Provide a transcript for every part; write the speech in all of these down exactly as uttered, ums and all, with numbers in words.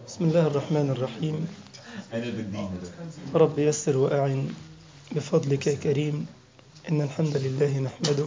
بسم الله الرحمن الرحيم. أنا بالدين رب يسر وأعن بفضلك يا كريم. إن الحمد لله نحمده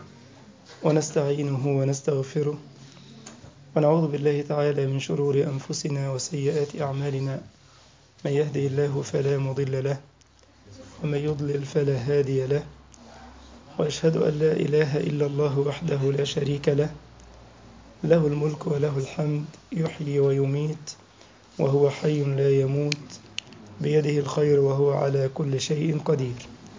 ونستعينه ونستغفره ونعوذ بالله تعالى من شرور أنفسنا وسيئات أعمالنا. من يهده الله فلا مضل له ومن يضلل فلا هادي له، وأشهد أن لا إله إلا الله وحده لا شريك له، له الملك وله الحمد، يحيي ويميت وهو حي لا يموت، بيده الخير وهو على كل شيء قدير.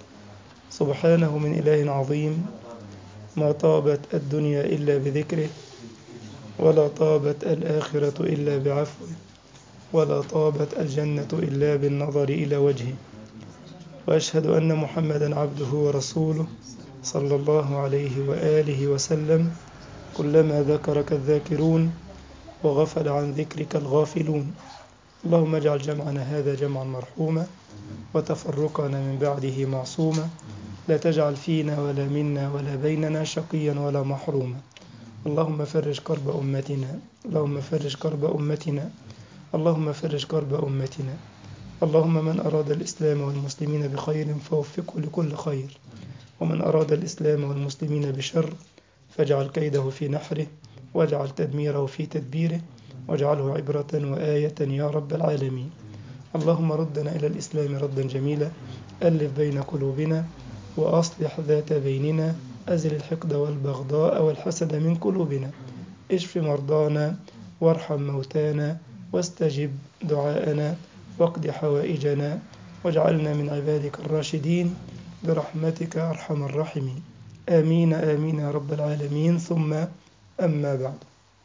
سبحانه من إله عظيم، ما طابت الدنيا إلا بذكره، ولا طابت الآخرة إلا بعفوه، ولا طابت الجنة إلا بالنظر إلى وجهه. وأشهد أن محمدا عبده ورسوله صلى الله عليه وآله وسلم. كلما ذكرك الذاكرون وغفل عن ذكرك الغافلون. اللهم اجعل جمعنا هذا جمعا مرحوما وتفرقنا من بعده معصوما، لا تجعل فينا ولا منا ولا بيننا شقيا ولا محروما. اللهم فرج كرب أمتنا، اللهم فرج كرب أمتنا، اللهم فرج كرب أمتنا. اللهم من أراد الإسلام والمسلمين بخير فوفقه لكل خير، ومن أراد الإسلام والمسلمين بشر فاجعل كيده في نحره، واجعل تدميره في تدبيره، واجعله عبرة وآية يا رب العالمين. اللهم ردنا إلى الإسلام ردا جميلا، ألف بين قلوبنا وأصلح ذات بيننا، أزل الحقد والبغضاء والحسد من قلوبنا، اشف مرضانا وارحم موتانا واستجب دعاءنا واقض حوائجنا، واجعلنا من عبادك الراشدين برحمتك أرحم الراحمين. آمين آمين يا رب العالمين. ثم أما بعد،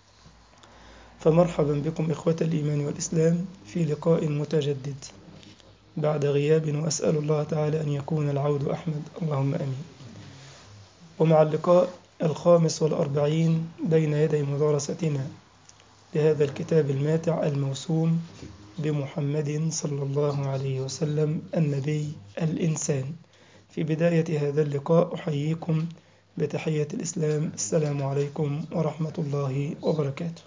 فمرحبا بكم إخوة الإيمان والإسلام في لقاء متجدد بعد غياب، وأسأل الله تعالى أن يكون العود أحمد، اللهم أمين. ومع اللقاء الخامس والأربعين بين يدي مدارستنا لهذا الكتاب الماتع الموسوم بمحمد صلى الله عليه وسلم النبي الإنسان. في بداية هذا اللقاء أحييكم بتحية الإسلام، السلام عليكم ورحمة الله وبركاته.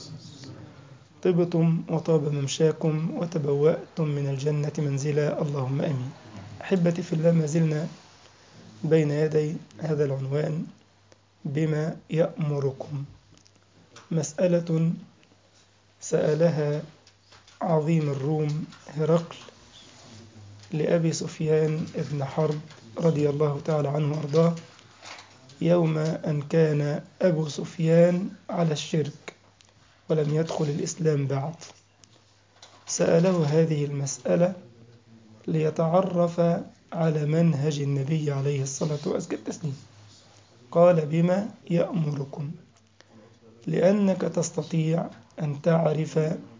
طبتم وطاب ممشاكم وتبوأتم من الجنة منزلا، اللهم أمين. أحبتي في الله، ما زلنا بين يدي هذا العنوان بما يأمركم. مسألة سألها عظيم الروم هرقل لأبي سفيان بن حرب رضي الله تعالى عنه وأرضاه، يوم أن كان أبو سفيان على الشرك ولم يدخل الإسلام بعد. سأله هذه المسألة ليتعرف على منهج النبي عليه الصلاة والسلام. قال بما يأمركم، لأنك تستطيع أن تعرف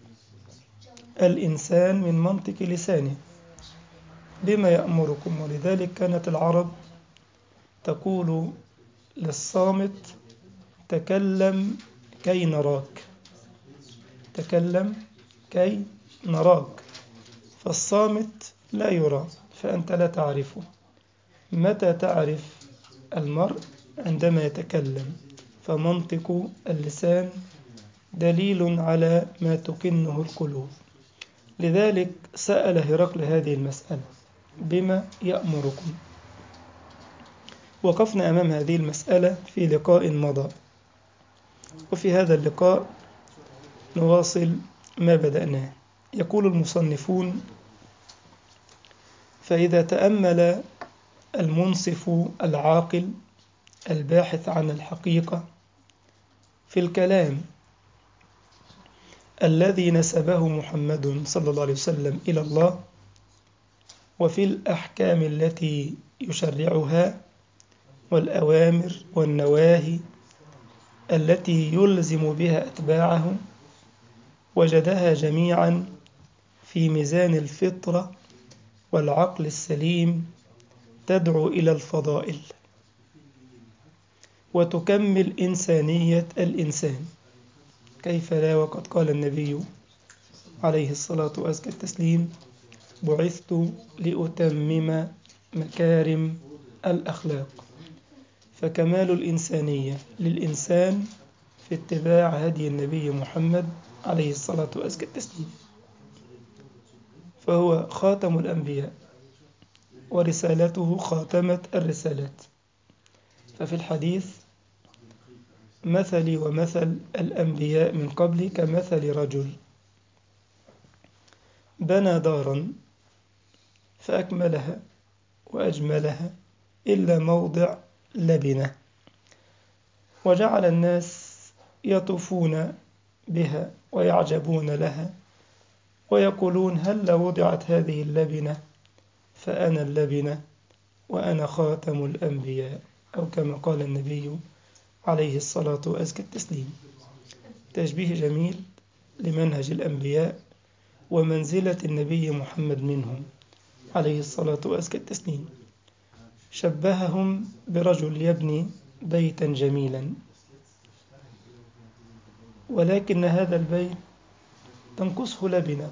الإنسان من منطق لسانه بما يأمركم. ولذلك كانت العرب تقول للصامت تكلم كي نراك، تكلم كي نراك، فالصامت لا يرى، فأنت لا تعرفه. متى تعرف المرء؟ عندما يتكلم، فمنطق اللسان دليل على ما تكنه القلوب. لذلك سأل هرقل هذه المسألة بما يأمركم. وقفنا أمام هذه المسألة في لقاء مضى، وفي هذا اللقاء نواصل ما بدأناه. يقول المصنفون: فإذا تأمل المنصف العاقل الباحث عن الحقيقة في الكلام الذي نسبه محمد صلى الله عليه وسلم إلى الله، وفي الأحكام التي يشرعها والأوامر والنواهي التي يلزم بها أتباعه، وجدها جميعا في ميزان الفطرة والعقل السليم، تدعو إلى الفضائل وتكمل إنسانية الإنسان. كيف لا، وقد قال النبي عليه الصلاة والتسليم: بعثت لأتمم مكارم الأخلاق. فكمال الإنسانية للإنسان في اتباع هدي النبي محمد عليه الصلاة والتسليم، فهو خاتم الأنبياء ورسالته خاتمة الرسالات. ففي الحديث: مثلي ومثل الأنبياء من قبلي كمثل رجل بنى دارا فأكملها وأجملها إلا موضع لبنة، وجعل الناس يطوفون بها ويعجبون لها ويقولون: هل وضعت هذه اللبنة؟ فأنا اللبنة وأنا خاتم الأنبياء، أو كما قال النبي عليه الصلاة وأزكى التسليم. تشبيه جميل لمنهج الأنبياء ومنزلة النبي محمد منهم عليه الصلاة وأزكى التسليم. شبههم برجل يبني بيتا جميلا، ولكن هذا البيت تنقصه لبنة.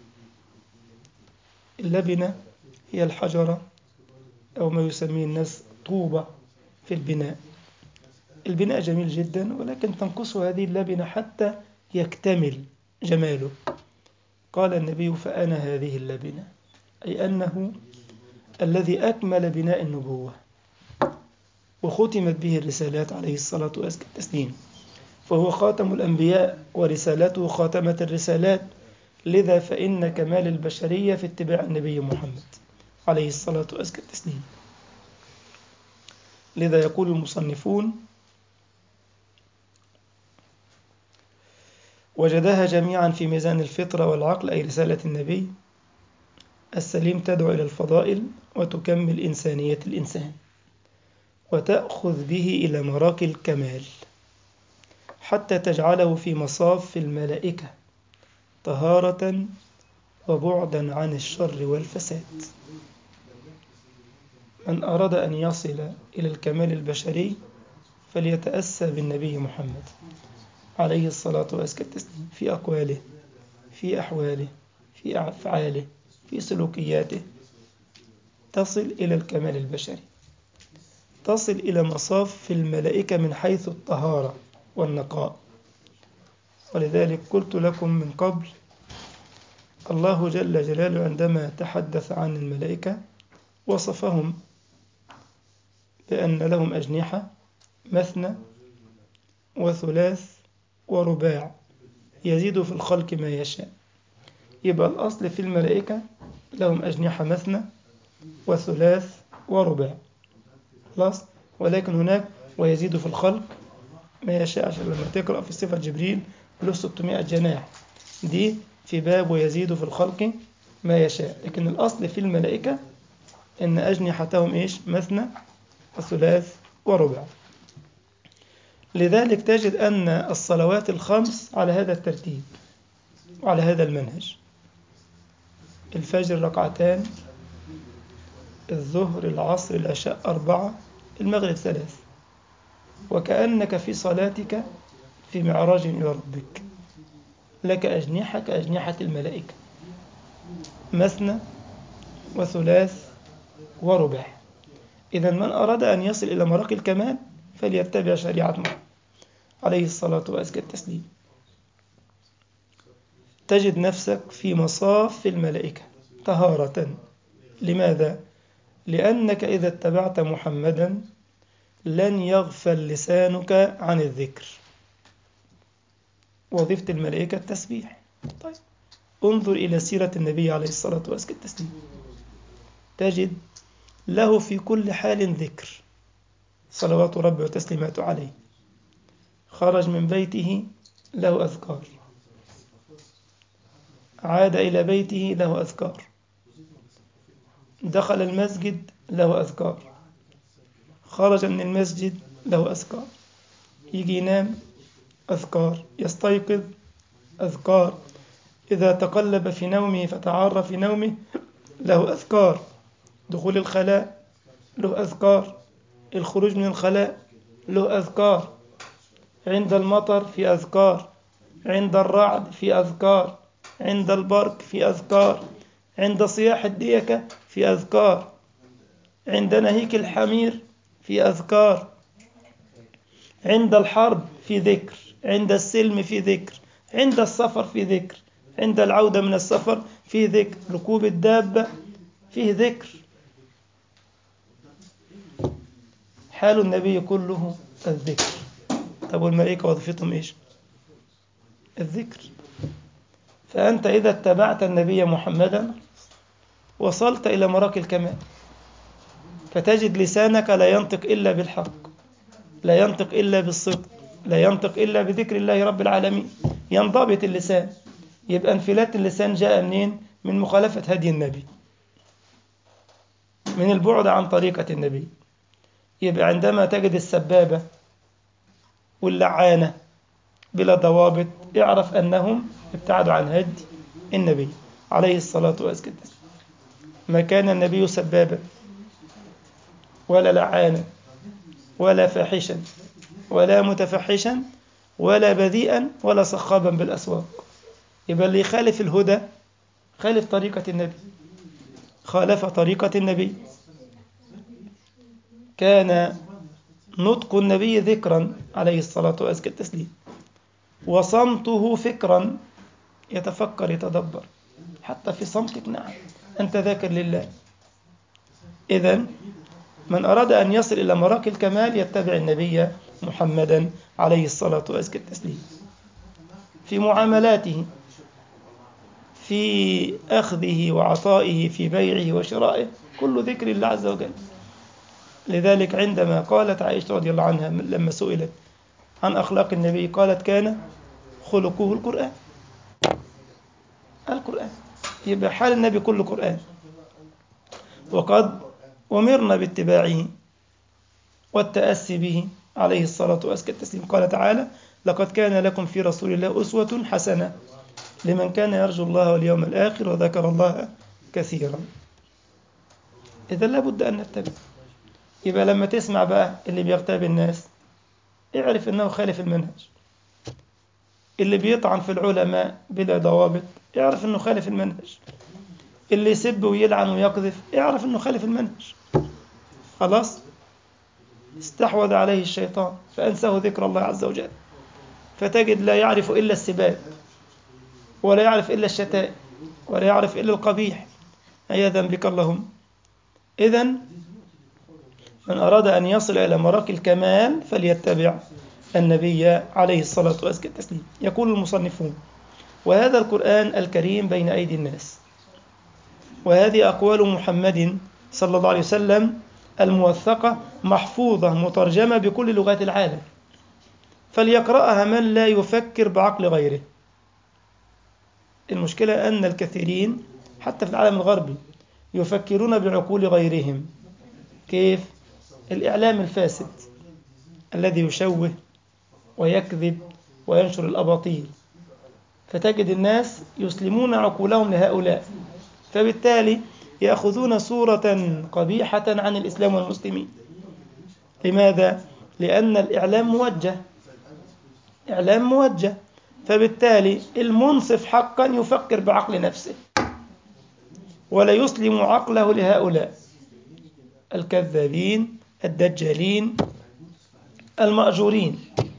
اللبنة هي الحجرة أو ما يسميه الناس طوبة في البناء. البناء جميل جدا، ولكن تنقصه هذه اللبنة حتى يكتمل جماله. قال النبي: فأنا هذه اللبنة، أي أنه الذي أكمل بناء النبوة وختمت به الرسالات عليه الصلاة والتسليم، فهو خاتم الأنبياء ورسالته خاتمة الرسالات. لذا فإن كمال البشرية في اتباع النبي محمد عليه الصلاة والتسليم. لذا يقول المصنفون: وجدها جميعا في ميزان الفطرة والعقل، أي رسالة النبي السليم تدعو إلى الفضائل وتكمل إنسانية الإنسان وتأخذ به إلى مراكي الكمال حتى تجعله في مصاف الملائكة طهارة وبعدا عن الشر والفساد. من أراد أن يصل إلى الكمال البشري فليتأسى بالنبي محمد عليه الصلاة والسلام في أقواله، في أحواله، في أفعاله، في سلوكياته، تصل إلى الكمال البشري، تصل إلى مصاف الملائكة من حيث الطهارة والنقاء. ولذلك قلت لكم من قبل: الله جل جلاله عندما تحدث عن الملائكة وصفهم بأن لهم أجنحة مثنى وثلاث ورباع يزيد في الخلق ما يشاء. يبقى الأصل في الملائكة لهم أجنحة مثنى وثلاث ورباع، خلاص. ولكن هناك ويزيد في الخلق ما يشاء، عشان لما تقرأ في صفة جبريل له ستمائة جناح، دي في باب ويزيد في الخلق ما يشاء. لكن الأصل في الملائكة إن أجنحتهم إيش؟ مثنى وثلاث ورباع. لذلك تجد أن الصلوات الخمس على هذا الترتيب وعلى هذا المنهج: الفجر ركعتان، الظهر العصر العشاء أربعة، المغرب ثلاث. وكأنك في صلاتك في معراج إلى ربك، لك أجنحة كأجنحة الملائكة مثنى وثلاث ورباع. إذا من أراد أن يصل إلى مراقي الكمال فليتبع شريعة محمد عليه الصلاة والتسليم. تجد نفسك في مصاف الملائكة طهارة. لماذا؟ لأنك إذا اتبعت محمدا لن يغفل لسانك عن الذكر. وظيفة الملائكة التسبيح. طيب انظر إلى سيرة النبي عليه الصلاة والتسليم، تجد له في كل حال ذكر صلوات ربي وتسليماته عليه. خرج من بيته له أذكار، عاد إلى بيته له أذكار، دخل المسجد له أذكار، خرج من المسجد له أذكار، يجي ينام أذكار، يستيقظ أذكار، إذا تقلب في نومه فتعار في نومه له أذكار، دخول الخلاء له أذكار، الخروج من الخلاء له أذكار، عند المطر في أذكار، عند الرعد في أذكار، عند البرق في أذكار، عند صياح الديكة في أذكار، عند نهيك الحمير في أذكار، عند الحرب في ذكر، عند السلم في ذكر، عند السفر في ذكر، عند العودة من السفر في ذكر، ركوب الدابة فيه ذكر. حال النبي كله الذكر. طب والملائكة وظيفتهم إيش؟ الذكر. فأنت إذا اتبعت النبي محمدا وصلت إلى مراكي الكمال، فتجد لسانك لا ينطق إلا بالحق، لا ينطق إلا بالصدق، لا ينطق إلا بذكر الله رب العالمين. ينضبط اللسان. يبقى انفلات اللسان جاء منين؟ من مخالفة هدي النبي، من البعد عن طريقة النبي. يبقى عندما تجد السبابة واللعانة بلا ضوابط، اعرف أنهم ابتعدوا عن هدي النبي عليه الصلاة والسلام. ما كان النبي سبابا ولا لعانا ولا فاحشا ولا متفحشا ولا بذيئا ولا صخابا بالأسواق. يبقى اللي يخالف الهدى خالف طريقة النبي، خالف طريقة النبي. كان نطق النبي ذكرا عليه الصلاة والسلام، وصمته فكرا، يتفكر يتدبر حتى في صمتك. نعم أنت ذاكر لله. إذن من أراد أن يصل إلى مراكي الكمال يتبع النبي محمدا عليه الصلاة والسلام في معاملاته، في أخذه وعطائه، في بيعه وشرائه، كل ذكر الله عز وجل. لذلك عندما قالت عائشة رضي الله عنها لما سئلت عن أخلاق النبي قالت كان خلقه القرآن. القرآن. يبقى حال النبي كله قرآن، وقد أمرنا باتباعه والتأسي به عليه الصلاة والسلام. قال تعالى: لقد كان لكم في رسول الله أسوة حسنة لمن كان يرجو الله واليوم الآخر وذكر الله كثيرا. إذا لابد أن نتبع. يبقى لما تسمع بقى اللي بيغتاب الناس اعرف أنه خالف المنهج. اللي بيطعن في العلماء بلا ضوابط اعرف أنه خالف المنهج. اللي يسب ويلعن ويقذف اعرف أنه خالف المنهج. خلاص استحوذ عليه الشيطان فأنساه ذكر الله عز وجل، فتجد لا يعرف إلا السباب، ولا يعرف إلا الشتاء، ولا يعرف إلا القبيح، عياذا بك اللهم. إذن من أراد أن يصل إلى مراكي الكمال فليتبع النبي عليه الصلاة والسلام. يقول المصنفون: وهذا القرآن الكريم بين أيدي الناس، وهذه أقوال محمد صلى الله عليه وسلم الموثقة محفوظة مترجمة بكل لغات العالم، فليقرأها من لا يفكر بعقل غيره. المشكلة أن الكثيرين حتى في العالم الغربي يفكرون بعقول غيرهم. كيف؟ الإعلام الفاسد الذي يشوه ويكذب وينشر الأباطيل، فتجد الناس يسلمون عقولهم لهؤلاء، فبالتالي يأخذون صورة قبيحة عن الإسلام والمسلمين. لماذا؟ لأن الإعلام موجه، إعلام موجه، فبالتالي المنصف حقا يفكر بعقل نفسه ولا يسلم عقله لهؤلاء الكذابين الدجالين المأجورين.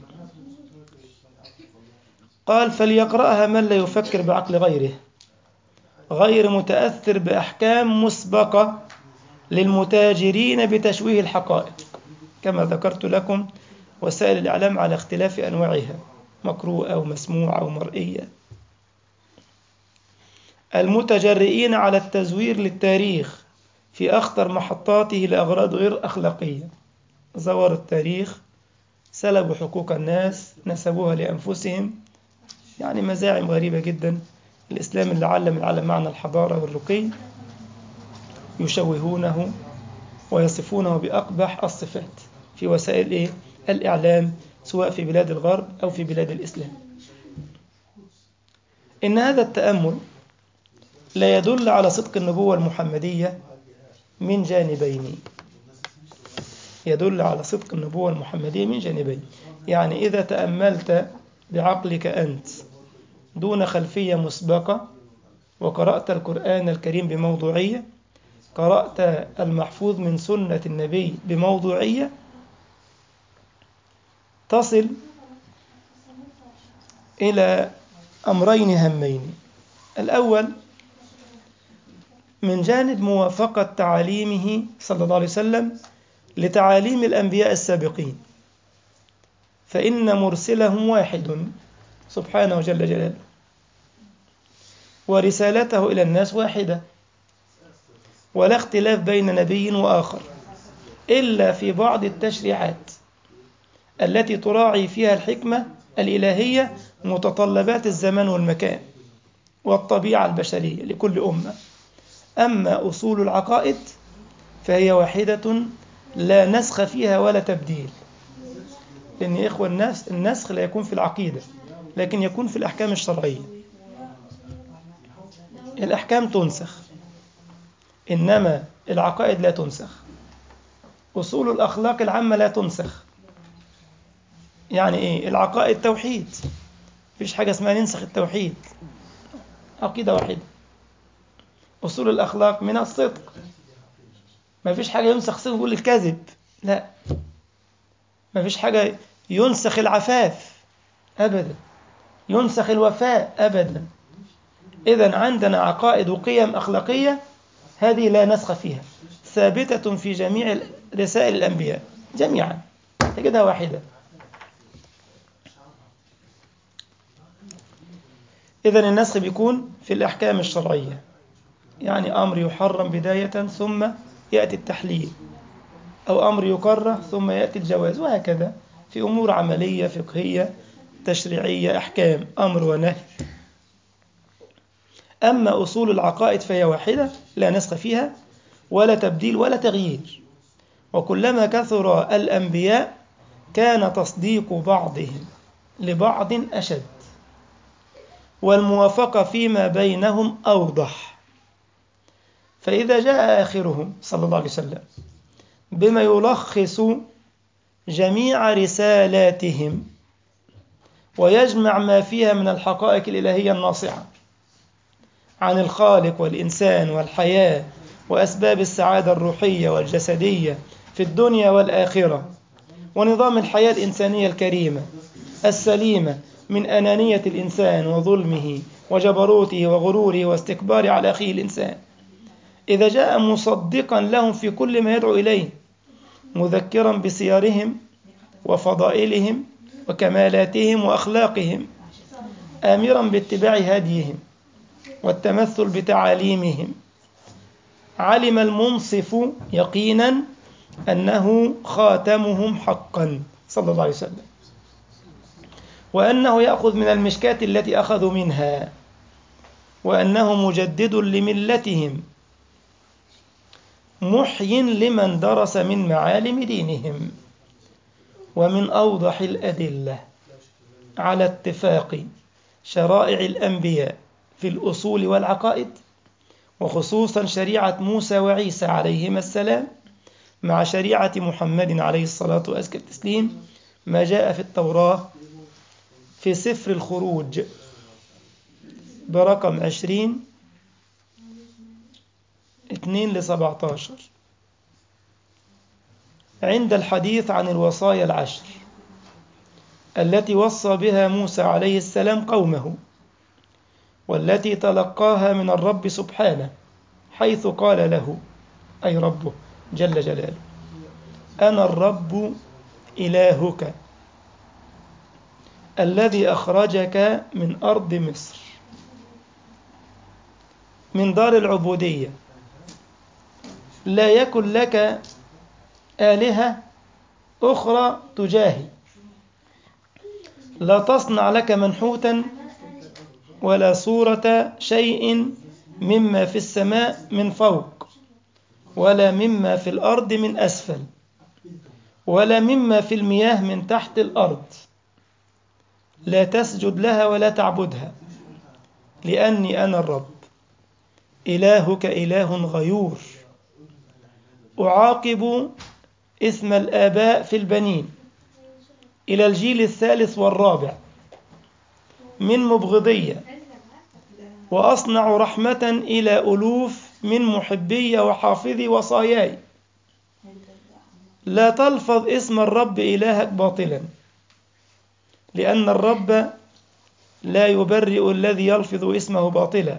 قال: فليقرأها من لا يفكر بعقل غيره، غير متأثر بأحكام مسبقة للمتاجرين بتشويه الحقائق. كما ذكرت لكم وسائل الإعلام على اختلاف أنواعها، مقروءة ومسموعة ومرئية. المتجرئين على التزوير للتاريخ في أخطر محطاته لأغراض غير أخلاقية. زوروا التاريخ، سلبوا حقوق الناس، نسبوها لأنفسهم. يعني مزاعم غريبة جدا. الإسلام اللي علم العالم معنى الحضارة والرقي يشوهونه ويصفونه بأقبح الصفات في وسائل إيه؟ الإعلام، سواء في بلاد الغرب أو في بلاد الإسلام. إن هذا التأمل لا يدل على صدق النبوة المحمدية من جانبين. يدل على صدق النبوة المحمدية من جانبين. يعني إذا تأملت بعقلك أنت دون خلفية مسبقة وقرأت القرآن الكريم بموضوعية، قرأت المحفوظ من سنة النبي بموضوعية، تصل إلى أمرين هامين. الأول من جانب موافقة تعاليمه صلى الله عليه وسلم لتعاليم الأنبياء السابقين، فإن مرسلهم واحد سبحانه وجل جلاله، ورسالته إلى الناس واحدة، ولا اختلاف بين نبي وآخر إلا في بعض التشريعات التي تراعي فيها الحكمة الإلهية متطلبات الزمان والمكان والطبيعة البشرية لكل أمة. أما أصول العقائد فهي واحدة لا نسخ فيها ولا تبديل، لأن يا إخوة الناس النسخ لا يكون في العقيدة لكن يكون في الأحكام الشرعية. الأحكام تنسخ إنما العقائد لا تنسخ. أصول الأخلاق العامة لا تنسخ. يعني إيه؟ العقائد توحيد، مفيش حاجة اسمها ننسخ التوحيد، عقيدة واحدة. أصول الأخلاق من الصدق، مفيش حاجة ينسخ صدق يقول الكذب، لا. مفيش حاجة ينسخ العفاف أبدا، ينسخ الوفاء أبدا. إذن عندنا عقائد وقيم أخلاقية هذه لا نسخ فيها، ثابتة في جميع رسائل الأنبياء جميعا، تجدها واحدة. إذن النسخ بيكون في الأحكام الشرعية، يعني أمر يحرم بداية ثم يأتي التحليل، أو أمر يكره ثم يأتي الجواز، وهكذا في أمور عملية فقهية تشريعية، أحكام أمر ونهي. أما أصول العقائد فهي واحدة لا نسخ فيها ولا تبديل ولا تغيير. وكلما كثر الأنبياء كان تصديق بعضهم لبعض أشد، والموافقة فيما بينهم أوضح. فإذا جاء آخرهم صلى الله عليه وسلم بما يلخص جميع رسالاتهم ويجمع ما فيها من الحقائق الإلهية الناصعة عن الخالق والإنسان والحياة وأسباب السعادة الروحية والجسدية في الدنيا والآخرة، ونظام الحياة الإنسانية الكريمة السليمة من أنانية الإنسان وظلمه وجبروته وغروره واستكباره على أخيه الإنسان، إذا جاء مصدقا لهم في كل ما يدعو إليه، مذكرا بسيرهم وفضائلهم وكمالاتهم وأخلاقهم، آمرا باتباع هديهم والتمثل بتعاليمهم، علم المنصف يقينا أنه خاتمهم حقا صلى الله عليه وسلم، وأنه يأخذ من المشكاة التي أخذوا منها، وأنه مجدد لملتهم محي لمن درس من معالم دينهم. ومن أوضح الأدلة على اتفاق شرائع الأنبياء في الأصول والعقائد، وخصوصا شريعة موسى وعيسى عليهما السلام مع شريعة محمد عليه الصلاة وأزكى التسليم، ما جاء في التوراة في سفر الخروج برقم عشرين اثنين لسبعة عشر عند الحديث عن الوصايا العشر التي وصى بها موسى عليه السلام قومه، والتي تلقاها من الرب سبحانه، حيث قال له أي ربه جل جلاله: أنا الرب إلهك الذي أخرجك من أرض مصر من دار العبودية، لا يكن لك آلهة أخرى تجاهي، لا تصنع لك منحوتا ولا صورة شيء مما في السماء من فوق ولا مما في الأرض من أسفل ولا مما في المياه من تحت الأرض، لا تسجد لها ولا تعبدها، لأني أنا الرب إلهك إله غيور، أعاقب اسم الآباء في البنين إلى الجيل الثالث والرابع من مبغضية، وأصنع رحمة إلى ألوف من محبي وحافظي وصاياي، لا تلفظ اسم الرب إلهك باطلا، لأن الرب لا يبرئ الذي يلفظ اسمه باطلا.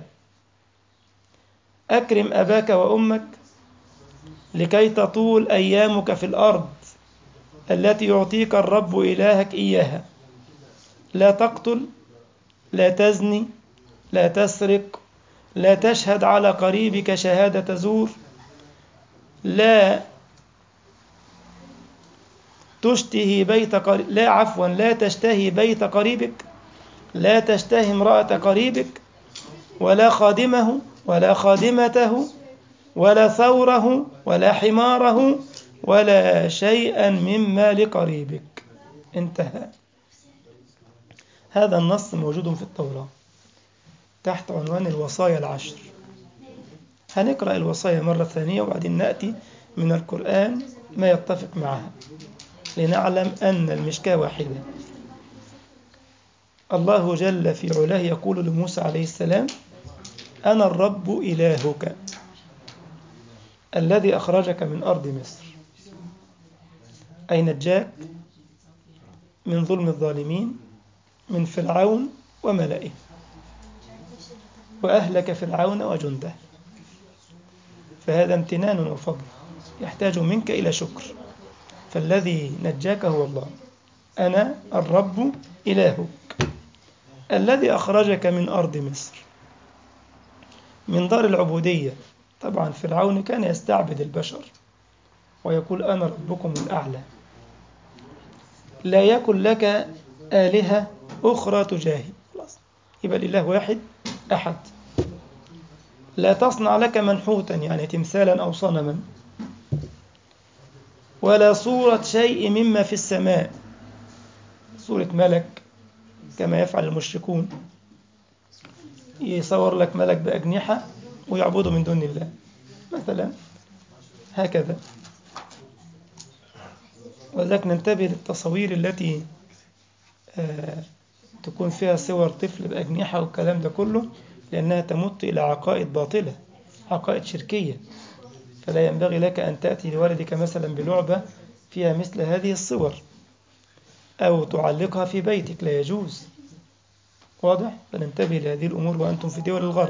أكرم أباك وأمك لكي تطول أيامك في الأرض التي يعطيك الرب إلهك إياها. لا تقتل، لا تزني، لا تسرق، لا تشهد على قريبك شهادة زور، لا تشتهي بيت قريب لا عفوا لا تشتهي بيت قريبك، لا تشتهي امرأة قريبك، ولا خادمه ولا خادمته، ولا ثوره ولا حماره، ولا شيئا مما لقريبك. انتهى. هذا النص موجود في التوراة تحت عنوان الوصايا العشر. هنقرأ الوصايا مرة ثانية وبعدين نأتي من القرآن ما يتفق معها لنعلم أن المشكاة واحدة. الله جل في علاه يقول لموسى عليه السلام: أنا الرب إلهك الذي أخرجك من أرض مصر، أي نجاك من ظلم الظالمين، من فرعون وملئه، وأهلك فرعون وجنده. فهذا امتنان وفضل يحتاج منك إلى شكر. فالذي نجاك هو الله. أنا الرب إلهك الذي أخرجك من أرض مصر، من دار العبودية. طبعا فرعون كان يستعبد البشر ويقول أنا ربكم الأعلى. لا يكن لك آلهة أخرى تجاهي، خلاص يبقى الإله واحد أحد. لا تصنع لك منحوتا يعني تمثالا أو صنما، ولا صورة شيء مما في السماء، صورة ملك كما يفعل المشركون، يصور لك ملك بأجنحة ويعبده من دون الله مثلا، هكذا. ولذلك ننتبه للتصوير التي آه تكون فيها صور طفل بأجنحة والكلام ده كله، لأنها تمت إلى عقائد باطلة، عقائد شركية. فلا ينبغي لك أن تأتي لولدك مثلا بلعبة فيها مثل هذه الصور أو تعلقها في بيتك، لا يجوز. واضح؟ فننتبه لهذه الأمور وأنتم في دول الغرب.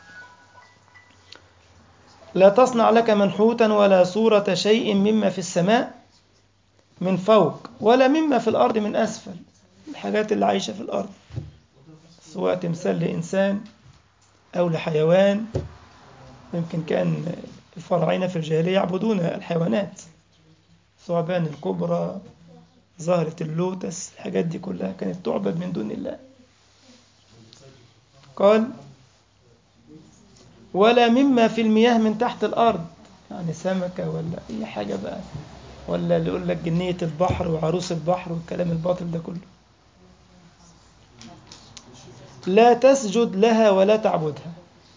لا تصنع لك منحوتا ولا صورة شيء مما في السماء من فوق ولا مما في الأرض من أسفل. الحاجات اللي عايشة في الأرض سواء تمثال لإنسان أو لحيوان. يمكن كان الفراعنة في الجاهلية يعبدون الحيوانات، ثعبان الكبرى، زهرة اللوتس، الحاجات دي كلها كانت تعبد من دون الله. قال: ولا مما في المياه من تحت الأرض، يعني سمكة ولا أي حاجة بقى، ولا اللي يقول لك جنية البحر وعروس البحر والكلام الباطل ده كله. لا تسجد لها ولا تعبدها،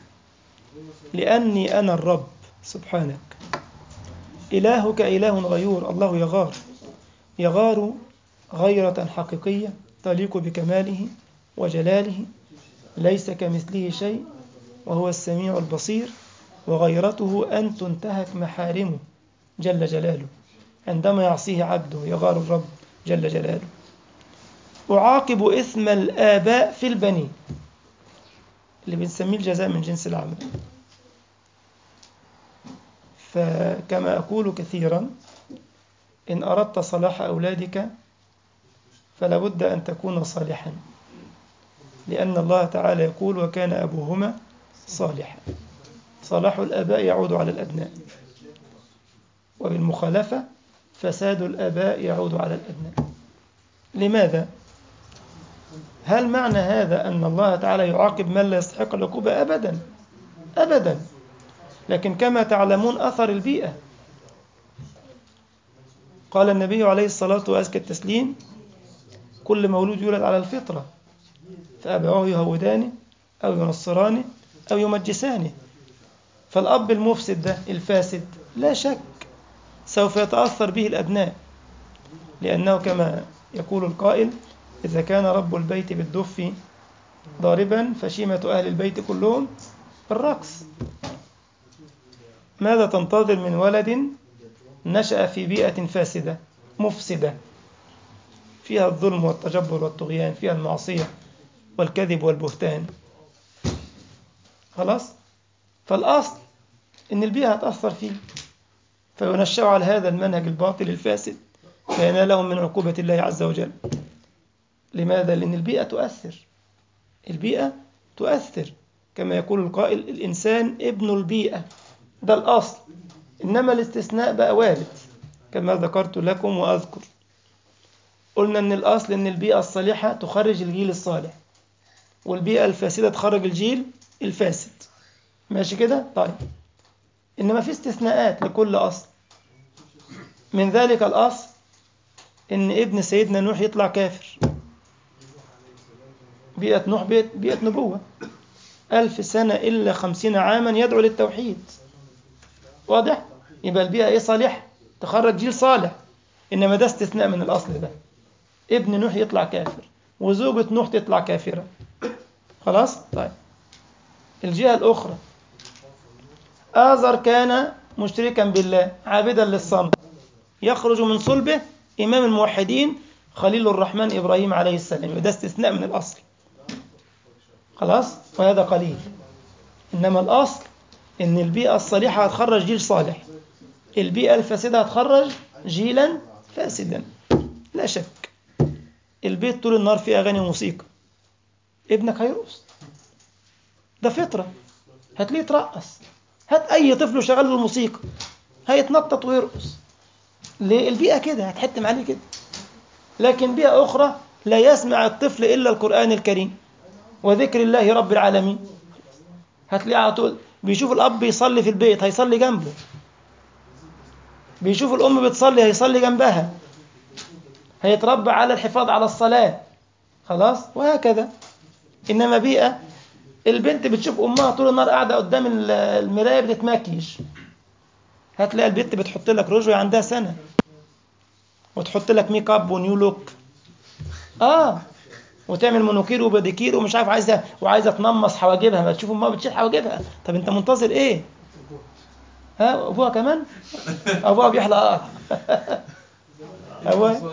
لأني أنا الرب سبحانك. إلهك إله غيور، الله يغار، يغار غيرة حقيقية تليق بكماله وجلاله، ليس كمثله شيء وهو السميع البصير. وغيرته أن تنتهك محارمه جل جلاله عندما يعصيه عبده، يغار الرب جل جلاله. أعاقب إثم الآباء في البنين، اللي بنسميه الجزاء من جنس العمل. فكما أقول كثيرا، إن أردت صلاح أولادك فلا بد أن تكون صالحا، لأن الله تعالى يقول: وكان أبوهما صالحا. صلاح الآباء يعود على الأبناء، وبالمخالفة فساد الآباء يعود على الأبناء. لماذا؟ هل معنى هذا أن الله تعالى يعاقب من لا يستحق العقوبة؟ أبدا أبدا. لكن كما تعلمون أثر البيئة. قال النبي عليه الصلاة وأزكى التسليم: كل مولود يولد على الفطرة، فأبواه يهودانه أو ينصرانه أو يمجسانه. فالأب المفسد ده الفاسد لا شك سوف يتأثر به الأبناء، لأنه كما يقول القائل: إذا كان رب البيت بالدف ضاربا فشيمة أهل البيت كلهم الرقص. ماذا تنتظر من ولد نشأ في بيئة فاسدة مفسدة فيها الظلم والتجبر والطغيان، فيها المعصية، والكذب والبهتان. خلاص؟ فالأصل إن البيئة هتأثر فيه، فينشأ على هذا المنهج الباطل الفاسد فينالهم من عقوبة الله عز وجل. لماذا؟ لأن البيئة تؤثر، البيئة تؤثر كما يقول القائل: الإنسان ابن البيئة، ده الأصل، إنما الاستثناء بقى وارد كما ذكرت لكم وأذكر. قلنا أن الأصل أن البيئة الصالحة تخرج الجيل الصالح، والبيئة الفاسدة تخرج الجيل الفاسد. ماشي كده؟ طيب، إنما في استثناءات لكل أصل. من ذلك الأصل إن ابن سيدنا نوح يطلع كافر. بيئة نوح بيئة, بيئة نبوة، ألف سنة إلا خمسين عاما يدعو للتوحيد. واضح؟ يبقى البيئة إيه؟ صالحة، تخرج جيل صالح. إنما ده استثناء من الأصل ده، ابن نوح يطلع كافر وزوجة نوح تطلع كافرة. خلاص؟ طيب، الجهة الأخرى، آزر كان مشركا بالله عابدا للصنم، يخرج من صلبه إمام الموحدين خليل الرحمن إبراهيم عليه السلام. وده استثناء من الأصل. خلاص؟ وهذا قليل. إنما الأصل إن البيئة الصالحة هتخرج جيل صالح، البيئة الفاسدة هتخرج جيلا فاسدا. لا شك، البيت طول النهار فيه أغاني وموسيقى، ابنك هيرقص، ده فطرة، هتلاقيه يترقص. هات أي طفل شغال له الموسيقى هيتنطط ويرقص. ليه؟ البيئة كده هتحتم عليه كده. لكن بيئة أخرى لا يسمع الطفل إلا القرآن الكريم وذكر الله رب العالمين، هتلاقيه على طول بيشوف الأب بيصلي في البيت هيصلي جنبه، بيشوف الأم بتصلي هيصلي جنبها، هيتربى على الحفاظ على الصلاة. خلاص؟ وهكذا. إنما بيئة البنت بتشوف أمها طول النهار قاعدة قدام المراية بتتمكيش، هتلاقي البنت بتحط لك روج وهي عندها سنة، وتحط لك ميك اب ونيو لوك، آه وتعمل مونوكير وبديكير ومش عارف عايزة، وعايزة تنمص حواجبها. ما تشوف أمها بتشيل حواجبها، طب أنت منتظر إيه؟ ها أبوها كمان؟ أبوها بيحلق أبوها.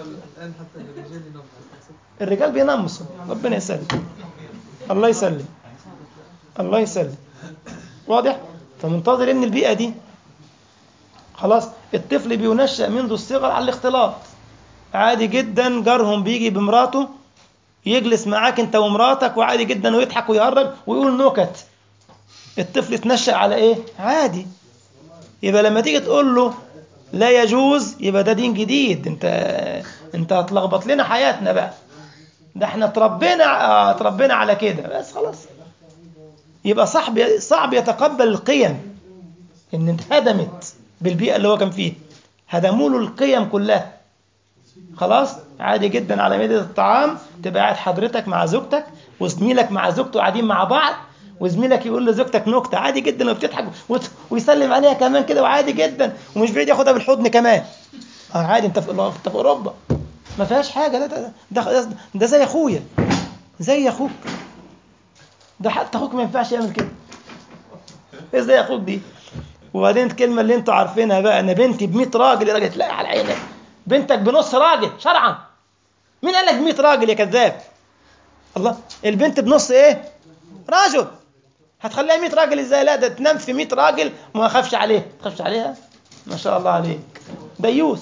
الرجال بينمصوا، ربنا يسلم، الله يسلم، الله يسلم. واضح؟ فمنتظر ان البيئة دي خلاص. الطفل بينشأ منذ الصغر على الاختلاط، عادي جدا جارهم بيجي بمراته يجلس معاك انت ومراتك وعادي جدا ويضحك ويهرج ويقول نكت. الطفل اتنشأ على ايه؟ عادي. يبقى لما تيجي تقول له لا يجوز، يبقى ده دين جديد. انت انت هتلخبط لنا حياتنا بقى، ده احنا تربينا تربينا على كده بس خلاص. يبقى صعب صعب يتقبل القيم ان انهدمت بالبيئة اللي هو كان فيها، هدموا له القيم كلها. خلاص؟ عادي جدا على مائدة الطعام تبقى قاعد حضرتك مع زوجتك وزميلك مع زوجته قاعدين مع بعض، وزميلك يقول لزوجتك نكتة عادي جدا وبتضحك ويسلم عليها كمان كده وعادي جدا، ومش بعيد ياخدها بالحضن كمان. اه عادي، انت في انت في اوروبا ما فيهاش حاجة. ده ده, ده, ده زي اخويا، زي اخوك، ده حتى اخوك ما ينفعش يعمل كده. ايه زي اخوك دي؟ وبعدين الكلمة اللي انتوا عارفينها بقى، انا بنتي بمية راجل، يا راجل تلاقي على عينك بنتك بنص راجل شرعا. مين قال لك بمية راجل يا كذاب؟ الله، البنت بنص ايه؟ راجل. هتخليها مية راجل ازاي؟ لا، ده تنام في مية راجل وما اخافش عليها. ما تخافش عليها؟ ما شاء الله عليك، ديوث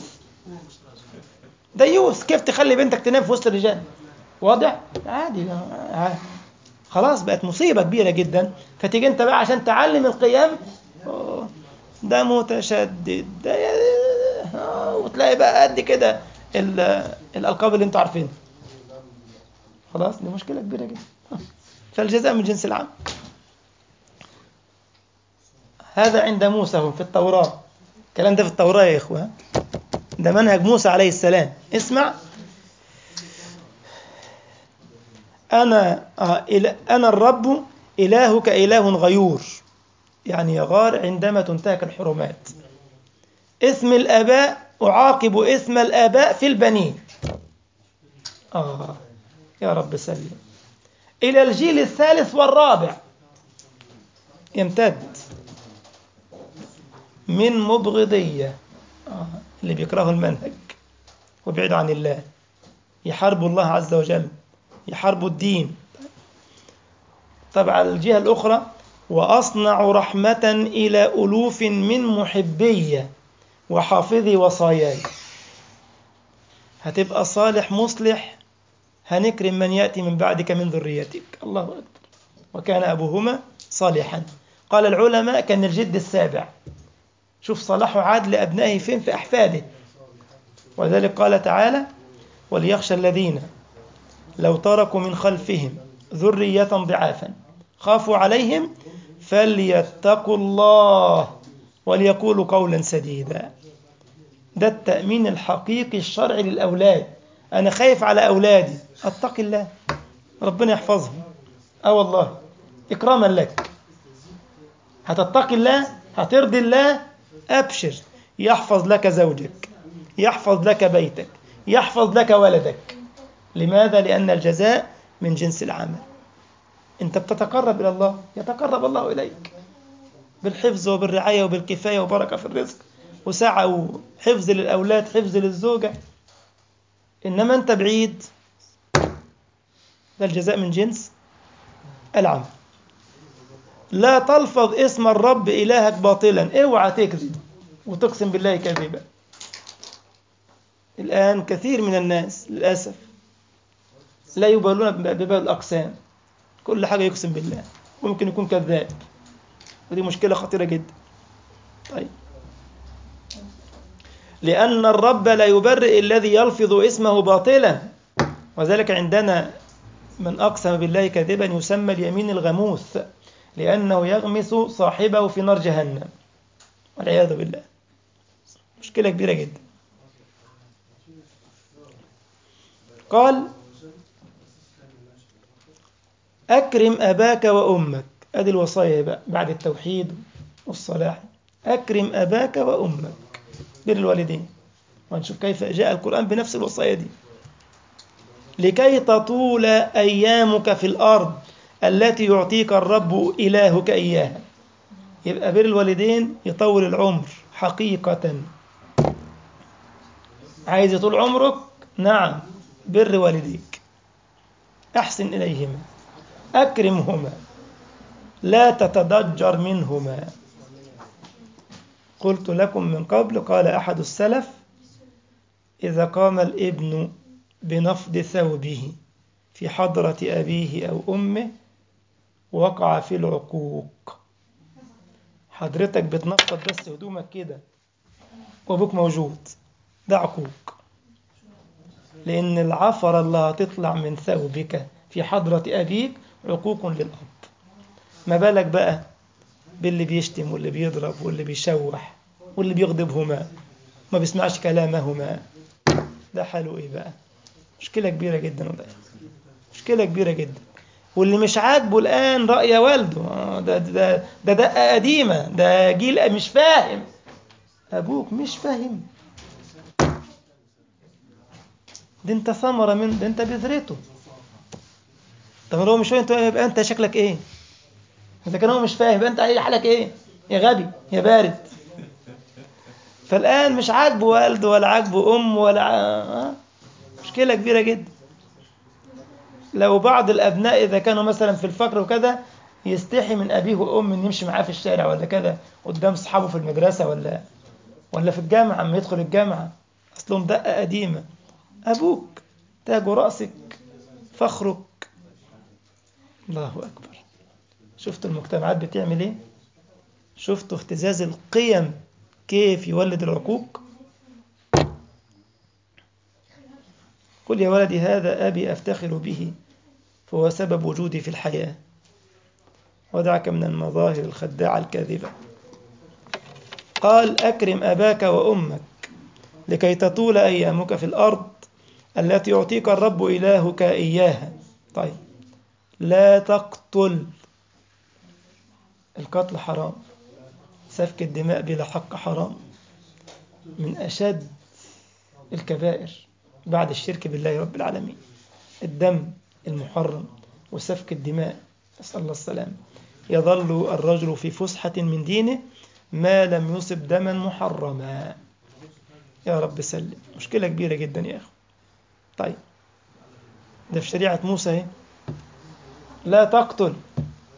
ديوث. كيف تخلي بنتك تنام في وسط الرجال؟ واضح؟ عادي، عادي. خلاص بقت مصيبة كبيرة جدا. فتيجي انت بقى عشان تعلم القيم، ده متشدد ده، وتلاقي بقى قد كده الألقاب اللي انتوا عارفينها. خلاص، دي مشكلة كبيرة جدا. فالجزاء من جنس العمل. هذا عند موسى في التوراة، الكلام ده في التوراة يا إخوة، ده منهج موسى عليه السلام. اسمع، أنا أنا الرب إلهك إله غيور، يعني يغار عندما تنتهك الحرمات. اسم الآباء أعاقب اسم الآباء في البنين. آه يا رب سلم. إلى الجيل الثالث والرابع يمتد من مبغضية، آه. اللي بيكرهوا المنهج وبيعدوا عن الله، يحاربوا الله عز وجل، يحاربوا الدين. طب على الجهة الأخرى وأصنع رحمة إلى ألوف من محبي وحافظي وصاياي. هتبقى صالح مصلح، هنكرم من يأتي من بعدك من ذريتك. الله أكبر. وكان أبوهما صالحا. قال العلماء كان الجد السابع. شوف صلاح عاد لأبنائه فين؟ في أحفاده. وذلك قال تعالى وليخشى الذين لو تركوا من خلفهم ذرية ضعافا خافوا عليهم فليتقوا الله وليقولوا قولا سديدا. ده التأمين الحقيقي الشرعي للأولاد. أنا خايف على أولادي، أتقي الله، ربنا يحفظهم. أه والله إكراما لك، هتتقي الله، هترضي الله، أبشر، يحفظ لك زوجك، يحفظ لك بيتك، يحفظ لك ولدك. لماذا؟ لأن الجزاء من جنس العمل. أنت بتتقرب إلى الله، يتقرب الله إليك بالحفظ وبالرعاية وبالكفاية وبركة في الرزق وسعة وحفظ للأولاد، حفظ للزوجة. إنما أنت بعيد، ده الجزاء من جنس العمل. لا تلفظ اسم الرب إلهك باطلا، اوعى تكذب وتقسم بالله كذبا. الآن كثير من الناس للأسف لا يبالون بباب الأقسام، كل حاجة يقسم بالله، وممكن يكون كذاب، ودي مشكلة خطيرة جدا. طيب، لأن الرب لا يبرئ الذي يلفظ اسمه باطلا. وذلك عندنا من أقسم بالله كذبا يسمى اليمين الغموس، لأنه يغمس صاحبه في نار جهنم والعياذ بالله. مشكلة كبيرة جدا. قال أكرم أباك وأمك. أدي الوصايا بقى بعد التوحيد والصلاح. أكرم أباك وأمك، بر الوالدين. ونشوف كيف جاء القرآن بنفس الوصايا دي. لكي تطول أيامك في الأرض التي يعطيك الرب إلهك إياها. يبقى بر الوالدين يطول العمر حقيقة. عايز يطول عمرك؟ نعم، بر والديك، أحسن إليهما، أكرمهما، لا تتضجر منهما. قلت لكم من قبل، قال أحد السلف إذا قام الابن بنفض ثوبه في حضرة أبيه أو أمه وقع في العقوق. حضرتك بتنفض بس هدومك كده وأبوك موجود، ده عقوق، لأن العفرة اللي هتطلع من ثوبك في حضرة أبيك عقوق للأب. ما بالك بقى باللي بيشتم واللي بيضرب واللي بيشوح واللي بيغضبهما ما بيسمعش كلامهما، ده حاله إيه بقى؟ مشكلة كبيرة جدا وده مشكلة كبيرة جدا. واللي مش عاجبه الآن رأي والده، ده ده ده دقة قديمة، ده جيل مش فاهم. أبوك مش فاهم، ده أنت ثمرة من ده، أنت بذرته. طب لو مش فاهم أنت، يبقى أنت شكلك إيه؟ إذا كان هو مش فاهم يبقى أنت أي حالك إيه؟ يا غبي يا بارد. فالآن مش عاجبه والده ولا عاجبه أمه ولا ع... مشكلة كبيرة جدا. لو بعض الأبناء إذا كانوا مثلا في الفقر وكذا يستحي من أبيه وأمه إن يمشي معاه في الشارع ولا كذا قدام أصحابه في المدرسة ولا ولا في الجامعة أما يدخل الجامعة، أصلهم دقة قديمة. أبوك تاج رأسك، فخرك. الله أكبر. شفتوا المجتمعات بتعمل إيه؟ شفتوا اهتزاز القيم كيف يولد العقوق؟ قل يا ولدي هذا أبي أفتخر به فهو سبب وجودي في الحياة، ودعك من المظاهر الخداعة الكاذبة. قال أكرم أباك وأمك لكي تطول أيامك في الأرض التي يعطيك الرب إلهك إياها. طيب، لا تقتل. القتل حرام، سفك الدماء بلا حق حرام، من أشد الكبائر بعد الشرك بالله رب العالمين. الدم المحرم وسفك الدماء، نسأل الله السلام. يظل الرجل في فسحة من دينه ما لم يصب دما محرما. يا رب سلم. مشكلة كبيرة جدا يا أخي. طيب، ده في شريعة موسى اهي، لا تقتل.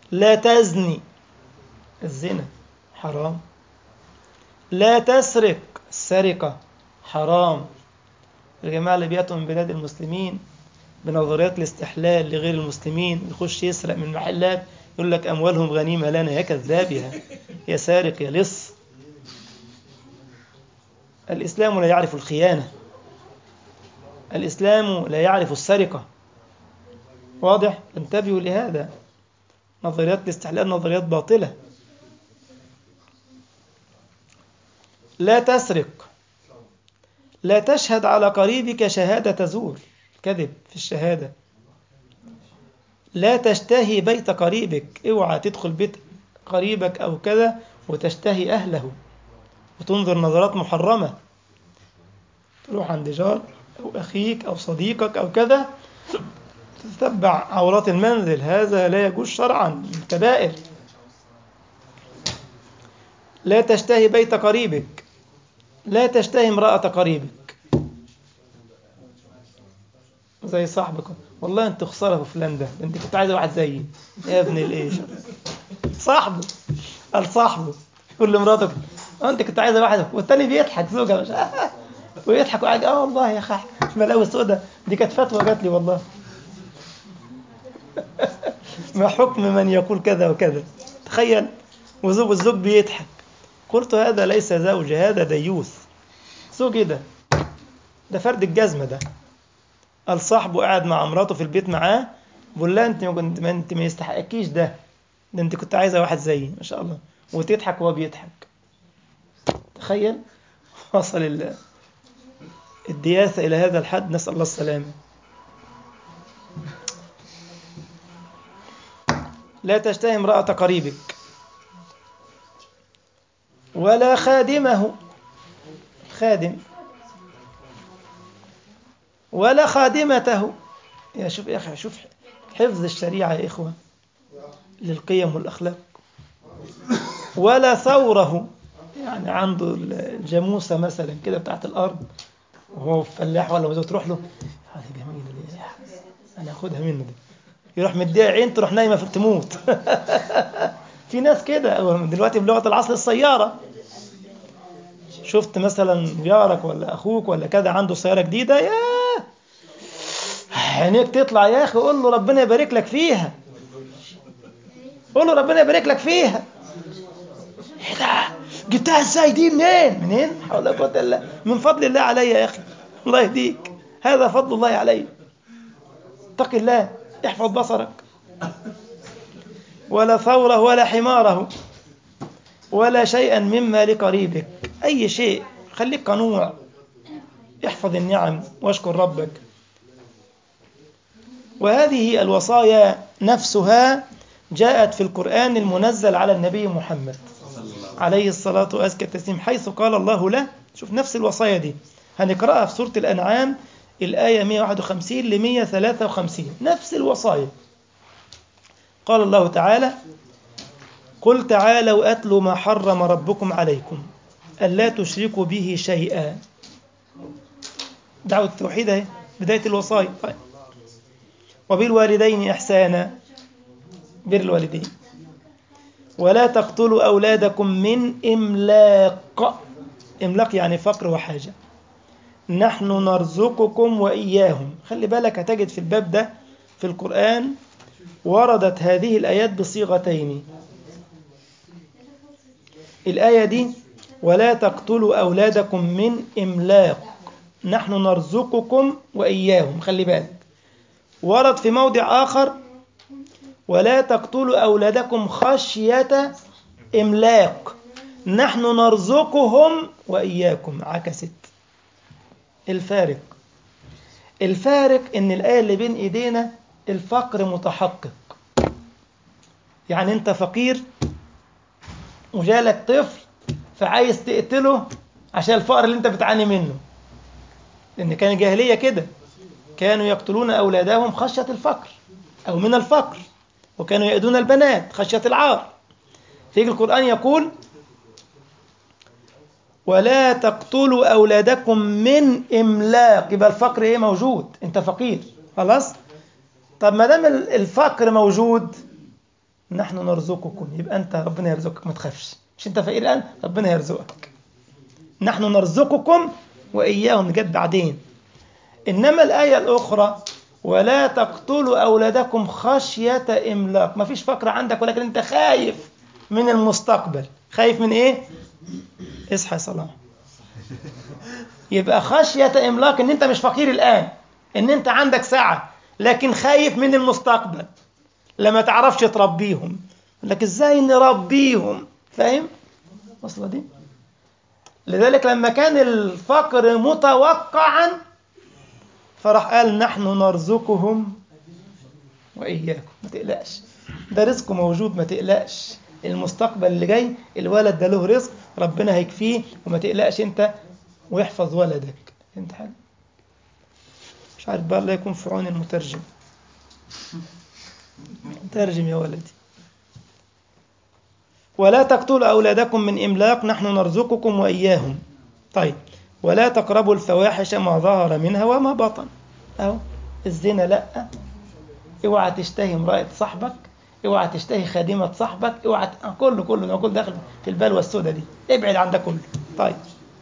لا تزني، الزنا حرام. لا تسرق، السرقة حرام. الجماعة اللي بيأتوا من بلاد المسلمين بنظريات الاستحلال لغير المسلمين يخش يسرق من محلات، يقول لك أموالهم غنيمة لنا. يا كذاب، يا يا سارق يا لص. الإسلام لا يعرف الخيانة، الإسلام لا يعرف السرقة. واضح؟ انتبهوا لهذا. نظريات الاستحلال نظريات باطلة. لا تسرق. لا تشهد على قريبك شهادة زور، كذب في الشهادة. لا تشتهي بيت قريبك، اوعى تدخل بيت قريبك أو كذا وتشتهي أهله وتنظر نظرات محرمة. تروح عند جار أو أخيك أو صديقك أو كذا تتبع عورات المنزل، هذا لا يجوز شرعا، من الكبائر. لا تشتهي بيت قريبك. لا تشتهي امرأة قريبك. زي صاحبك، والله انت خسارة في فلان ده، انت كنت عايز واحد زيي. يا ابن الايش، صاحبه قال صاحبه يقول لمراتك انت كنت عايز واحد، والتاني بيضحك زوجها مش ويضحك وقاعد اه والله يا اخي ملاوي سودة، دي كانت فتوى جات لي والله. ما حكم من يقول كذا وكذا؟ تخيل. وزوج الزوج بيضحك. قلت هذا ليس زوج، هذا ديوث. زوجي ده ده فرد الجزمة ده. قال صاحبه قاعد مع مراته في البيت معاه، بقول لها انت ما ما انت ما يستحقكيش ده، ده انت كنت عايزه واحد زيي ما شاء الله، وتضحك وهو بيضحك. تخيل. وصل ال- الدياثة إلى هذا الحد، نسأل الله السلامة. لا تشتهي امرأة قريبك ولا خادمه، خادم، ولا خادمته. يا شوف يا أخي، شوف حفظ الشريعة يا إخوة للقيم والأخلاق. ولا ثوره، يعني عنده الجاموسة مثلا كده بتاعت الأرض وهو فلاح ولا وزو، تروح له هذه جميلة دي أنا أخدها منه دي، يروح مديها عين تروح نايمة في تموت. في ناس كده دلوقتي بلغة العصر السيارة. شفت مثلا جارك ولا أخوك ولا كذا عنده سيارة جديدة، يا عينيك تطلع يا أخي، قول له ربنا يبارك لك فيها، قول له ربنا يبارك لك فيها. ايه ده جبتها ازاي دي، منين منين حول ولا قوه الا من فضل الله علي يا اخي، الله يهديك، هذا فضل الله علي. اتق الله، احفظ بصرك. ولا ثوره ولا حماره ولا شيئا مما لقريبك، اي شيء خليك قنوع، احفظ النعم واشكر ربك. وهذه الوصايا نفسها جاءت في القرآن المنزل على النبي محمد عليه الصلاة وأزكى التسليم، حيث قال الله له، شوف نفس الوصايا دي هنقرأها في سورة الأنعام الآية مئة وواحد وخمسين ل مئة وثلاثة وخمسين، نفس الوصايا. قال الله تعالى: قل تعالوا أتل ما حرم ربكم عليكم ألا تشركوا به شيئا. دعوة التوحيد اهي، بداية الوصايا. طيب. وبالوالدين إحسانا، بر الوالدين. ولا تقتلوا أولادكم من إملاق، إملاق يعني فقر وحاجة. نحن نرزقكم وإياهم. خلي بالك هتجد في الباب ده في القرآن وردت هذه الآيات بصيغتين. الآية دي ولا تقتلوا أولادكم من إملاق، نحن نرزقكم وإياهم. خلي بالك ورد في موضع آخر ولا تقتلوا أولادكم خشية إملاق، نحن نرزقهم وإياكم. عكست. الفارق الفارق إن الآية اللي بين إيدينا الفقر متحقق، يعني أنت فقير وجالك طفل فعايز تقتله عشان الفقر اللي أنت بتعاني منه، لأن كان الجاهلية كده، كانوا يقتلون أولادهم خشية الفقر أو من الفقر، وكانوا يأذون البنات خشية العار. فيجي القرآن يقول ولا تقتلوا أولادكم من إملاق، يبقى الفقر إيه موجود، أنت فقير خلاص. طب ما دام الفقر موجود نحن نرزقكم، يبقى أنت ربنا يرزقك، ما تخافش، مش أنت فقير الآن، ربنا يرزقك. نحن نرزقكم وإياهم نجد بعدين. إنما الآية الأخرى ولا تقتلوا أولادكم خشية إملاق، ما فيش فقر عندك ولكن أنت خايف من المستقبل. خايف من إيه؟ اصحى يا صلاح. يبقى خشية إملاق إن أنت مش فقير الآن، إن أنت عندك سعة، لكن خايف من المستقبل لما تعرفش تربيهم. لك إزاي نربيهم؟ فاهم؟ وصلة دي؟ لذلك لما كان الفقر متوقعا فراح قال نحن نرزقهم وإياكم، ما تقلقش، ده رزقه موجود، ما تقلقش، المستقبل اللي جاي الولد ده له رزق ربنا هيكفيه، وما تقلقش انت، ويحفظ ولدك. فهمت حاجة؟ مش عارف بقى، الله يكون في عون المترجم. ترجم يا ولدي. ولا تقتلوا أولادكم من إملاق نحن نرزقكم وإياهم. طيب، ولا تقربوا الفواحش ما ظهر منها وما بطن. أهو الزنا لأ، اوعى تشتهي امرأة صاحبك، اوعى تشتهي خادمة صاحبك، اوعى ت... آه كله كله ده كله داخل في البلوى السوداء دي، ابعد عن ده كله. طيب،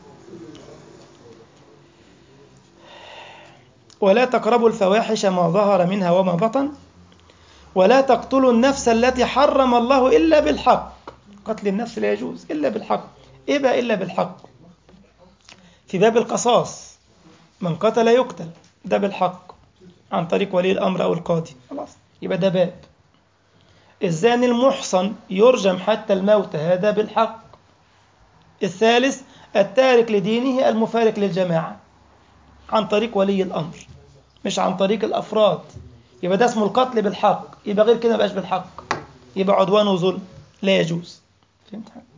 ولا تقربوا الفواحش ما ظهر منها وما بطن، ولا تقتلوا النفس التي حرم الله إلا بالحق. قتل النفس لا يجوز إلا بالحق. إيه بقى إلا بالحق؟ في باب القصاص، من قتل يقتل، ده بالحق عن طريق ولي الأمر أو القاضي، خلاص يبقى ده باب. الزاني المحصن يرجم حتى الموت، هذا بالحق. الثالث التارك لدينه المفارق للجماعة، عن طريق ولي الأمر مش عن طريق الأفراد، يبقى ده اسمه القتل بالحق. يبقى غير كده مبقاش بالحق، يبقى عدوان وظلم، لا يجوز. فهمت حاجة؟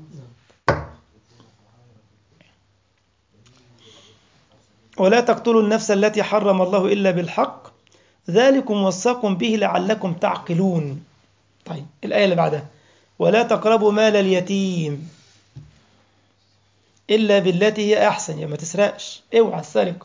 ولا تقتلوا النفس التي حرم الله إلا بالحق ذلكم وصاكم به لعلكم تعقلون. طيب، الآية اللي بعدها ولا تقربوا مال اليتيم إلا بالتي هي أحسن، يعني ما تسرقش، اوعى السرقة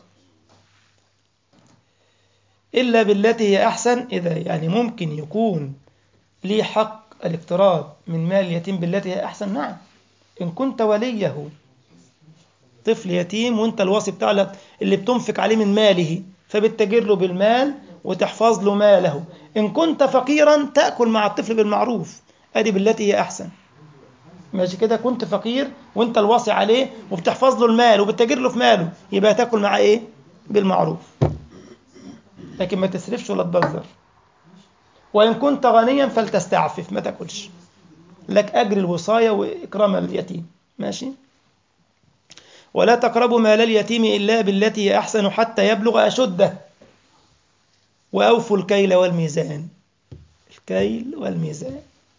إلا بالتي هي أحسن. إذا يعني ممكن يكون لي حق الاقتراب من مال اليتيم بالتي هي أحسن، نعم، إن كنت وليه، طفل يتيم وانت الوصي بتاعه اللي بتنفق عليه من ماله، فبتتاجر له بالمال وتحفظ له ماله. إن كنت فقيرا تأكل مع الطفل بالمعروف، أدي بالتي هي أحسن. ماشي كده، كنت فقير وانت الوصي عليه وبتحفظ له المال وبتتاجر له في ماله، يبقى تاكل معاه ايه؟ بالمعروف، لكن ما تسرفش ولا تبذر. وإن كنت غنيا فلتستعفف، ما تاكلش، لك أجر الوصاية وإكرام اليتيم. ماشي. ولا تقربوا مال اليتيم إلا بالتي هي أحسن حتى يبلغ أشده وأوفوا الكيل والميزان. الكيل والميزان،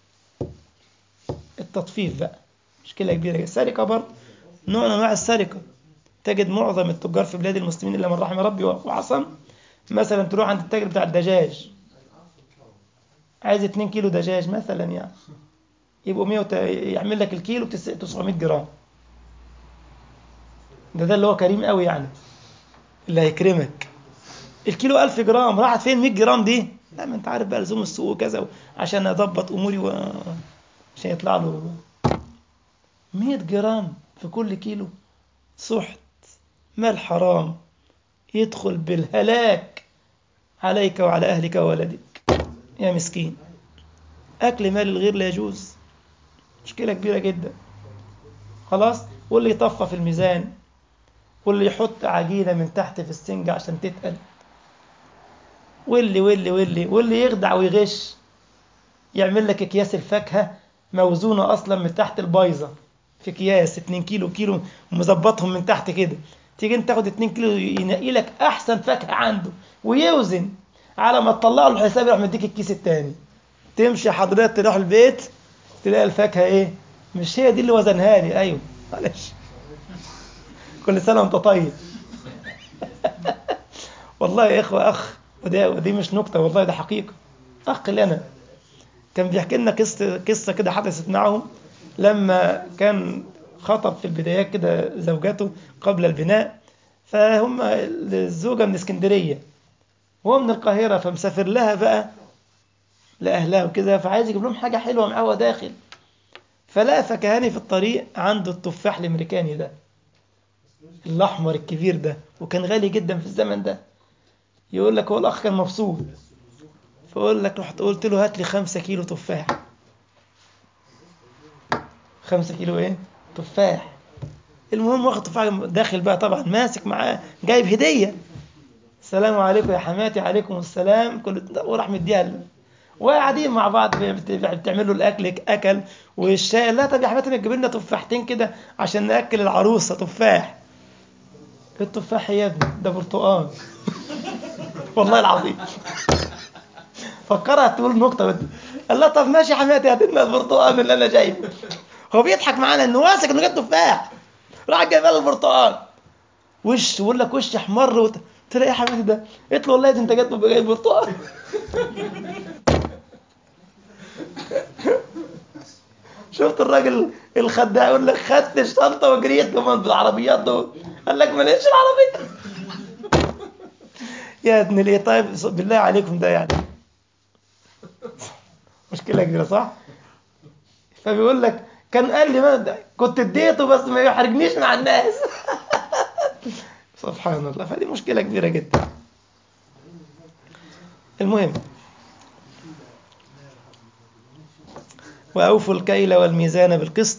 التطفيف بقى مشكلة كبيرة. السرقة برضه نوع من أنواع السرقة. تجد معظم التجار في بلاد المسلمين إلا من رحم ربي وعصم، مثلا تروح عند التاجر بتاع الدجاج، عايز اتنين كيلو دجاج مثلا، يعني يبقوا مية وت... يعمل لك الكيلو تسعمية جرام. ده ده اللي هو كريم قوي، يعني اللي هيكرمك. الكيلو ألف جرام، راحت فين مية جرام دي؟ لا، ما انت عارف بقى لزوم السوق وكذا، عشان اضبط اموري و... عشان يطلع له مية جرام في كل كيلو. سحت، مال حرام يدخل بالهلاك عليك وعلى أهلك وولدك يا مسكين. أكل مال الغير لا يجوز، مشكلة كبيرة جدا. خلاص، واللي يطفى في الميزان، واللي يحط عجينة من تحت في السنجة عشان تتقل، واللي واللي واللي واللي يخدع ويغش، يعمل لك أكياس الفاكهة موزونة أصلا من تحت البايظة، في أكياس اتنين كيلو كيلو مظبطهم من تحت كده، تيجي انت تاخد اتنين كيلو ينقي لك أحسن فاكهة عنده ويوزن، على ما تطلع له الحساب يروح مديك الكيس التاني. تمشي حضرتك تروح البيت تلاقي الفاكهة ايه؟ مش هي دي اللي وزنها لي. ايوه معلش، كل سنة وانت طيب. والله يا اخوة، اخ، ودي, ودي مش نكتة والله، ده حقيقة. اخ لنا كان بيحكي لنا قصة قصة كده حدثت معه لما كان خطب في البدايات كده زوجته قبل البناء، فهم الزوجة من اسكندرية وهو من القاهرة، فمسافر لها بقى لأهلها وكده، فعايز يجيب لهم حاجة حلوة معاه داخل. فلقى فكهاني في الطريق عنده التفاح الأمريكاني ده الأحمر الكبير ده، وكان غالي جدا في الزمن ده. يقول لك هو الأخ كان مبسوط، فأقول لك رحت قلت له هات لي خمسة كيلو تفاح. خمسة كيلو إيه؟ تفاح. المهم واخد تفاح داخل بقى، طبعا ماسك معاه جايب هدية. السلام عليكم يا حماتي. عليكم السلام. كل وراح مديها له. وقاعدين مع بعض بت- بتعمل له الاكل اكل والشاي. لا طب يا حماتي نجيب لنا تفاحتين كده عشان ناكل العروسه. تفاح؟ التفاح يا ابني ده برتقال. والله العظيم فكرها تقول نكته بدي. قال لها طب ماشي يا حماتي هات لنا البرتقال اللي انا جايبه. هو بيضحك معانا انه واثق انه جاب تفاح، راح جايب له البرتقال. وش بقول لك وش احمر وت... قلت له ايه يا حبيبي ده؟ قلت له والله ده انت جايب جايب برتقال. شفت الراجل الخداع يقول لك خدت الشنطه وجريت كمان بالعربيات دول. قال لك ما لقيتش العربيه. يا ابن الايه. طيب بالله عليكم ده يعني مشكله كبيره صح؟ فبيقول لك كان قال لي ما ده كنت اديته بس ما يحرجنيش مع الناس. سبحان الله. فدي مشكله كبيره جدا. المهم، واوفوا الكيل والميزان بالقسط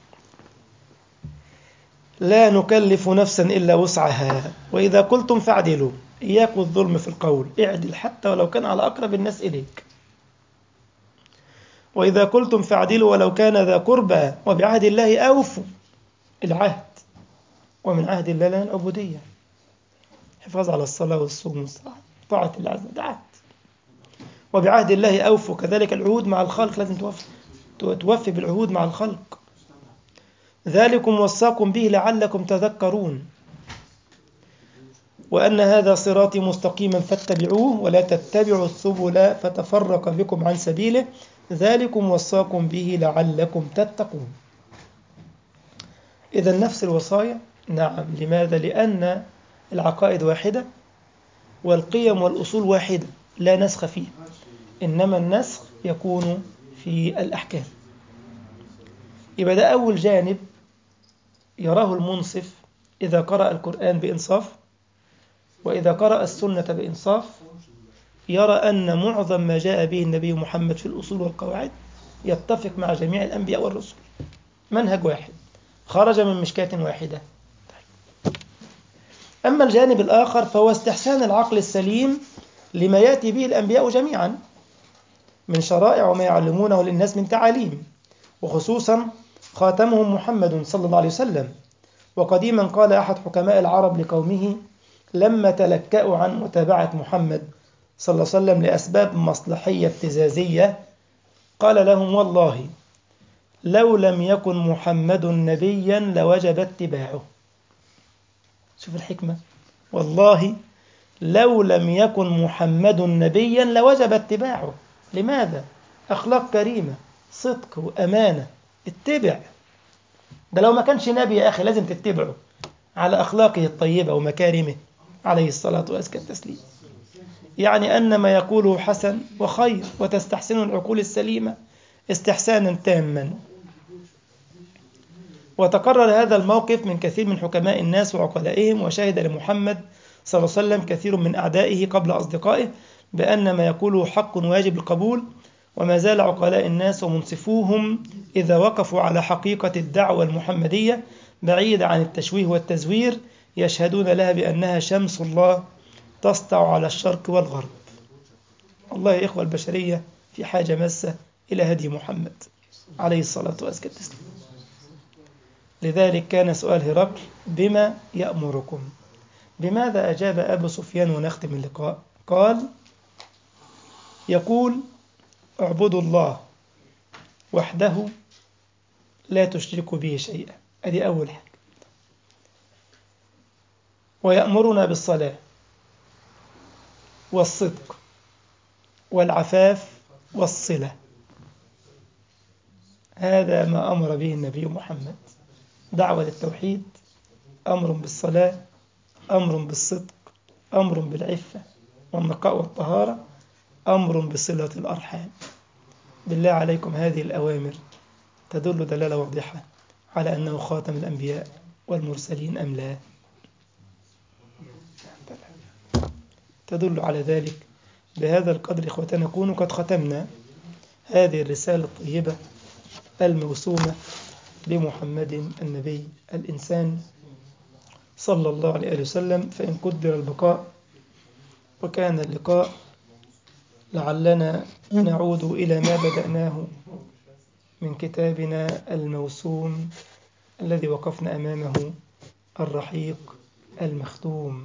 لا نكلف نفسا إلا وسعها وإذا قلتم فاعدلوا إياكم الظلم في القول اعدل حتى ولو كان على أقرب الناس إليك. وإذا قلتم فاعدلوا ولو كان ذا قربى وبعهد الله أوفوا. العهد، ومن عهد الله لنا العبودية، حفاظ على الصلاة والصوم والصلاة، طاعة الله عز وجل، عهد. وبعهد الله أوفوا. كذلك العهود مع الخلق لازم توفي توفي بالعهود مع الخلق. ذلكم وصاكم به لعلكم تذكرون وأن هذا صراطي مستقيما فاتبعوه ولا تتبعوا السبل فتفرق بكم عن سبيله ذلكم وصاكم به لعلكم تتقون. إذا نفس الوصايا. نعم. لماذا؟ لأن العقائد واحدة والقيم والأصول واحدة لا نسخ فيه، إنما النسخ يكون في الأحكام. يبقى ده أول جانب يراه المنصف إذا قرأ القرآن بإنصاف وإذا قرأ السنة بإنصاف، يرى أن معظم ما جاء به النبي محمد في الأصول والقواعد يتفق مع جميع الأنبياء والرسل، منهج واحد خرج من مشكاة واحدة. أما الجانب الآخر فهو استحسان العقل السليم لما يأتي به الأنبياء جميعا من شرائع وما يعلمونه للناس من تعاليم، وخصوصا خاتمهم محمد صلى الله عليه وسلم. وقديما قال أحد حكماء العرب لقومه لما تلكأوا عن متابعة محمد صلى الله عليه وسلم لأسباب مصلحية ابتزازية، قال لهم والله لو لم يكن محمد نبيا لوجب اتباعه. شوف الحكمة. والله لو لم يكن محمد نبيا لوجب اتباعه. لماذا؟ أخلاق كريمة، صدق وأمانة، اتبع. ده لو ما كانش نبي يا أخي لازم تتبعه على أخلاقه الطيبة ومكارمه عليه الصلاة وأزكى التسليم. يعني أن ما يقوله حسن وخير وتستحسن العقول السليمة استحسانا تاما. وتكرر هذا الموقف من كثير من حكماء الناس وعقلائهم، وشهد لمحمد صلى الله عليه وسلم كثير من أعدائه قبل أصدقائه بأن ما يقوله حق واجب القبول. وما زال عقلاء الناس ومنصفوهم إذا وقفوا على حقيقة الدعوة المحمدية بعيد عن التشويه والتزوير يشهدون لها بأنها شمس الله تسطع على الشرق والغرب. والله يا إخوة البشرية في حاجة ماسة إلى هدي محمد عليه الصلاة والسلام. لذلك كان سؤال هرقل بما يأمركم؟ بماذا أجاب أبو سفيان؟ ونختم اللقاء. قال يقول اعبدوا الله وحده لا تشركوا به شيئا. أدي أول حاجة. ويأمرنا بالصلاة والصدق والعفاف والصلة. هذا ما أمر به النبي محمد. دعوة للتوحيد، أمر بالصلاة، أمر بالصدق، أمر بالعفة والنقاء والطهارة، أمر بصلة الأرحام. بالله عليكم هذه الأوامر تدل دلالة واضحة على أنه خاتم الأنبياء والمرسلين أم لا؟ تدل على ذلك. بهذا القدر إخوتنا نكون قد ختمنا هذه الرسالة الطيبة الموسومة بمحمد النبي الإنسان صلى الله عليه وسلم. فإن قدر البقاء وكان اللقاء لعلنا نعود إلى ما بدأناه من كتابنا الموسوم الذي وقفنا أمامه، الرحيق المختوم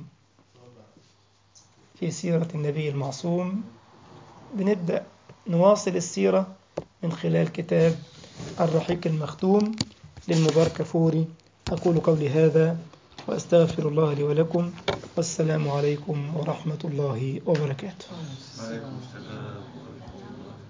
في سيرة النبي المعصوم. بنبدأ نواصل السيرة من خلال كتاب الرحيق المختوم للمبارك فوري. أقول قولي هذا وأستغفر الله لي ولكم، والسلام عليكم ورحمة الله وبركاته.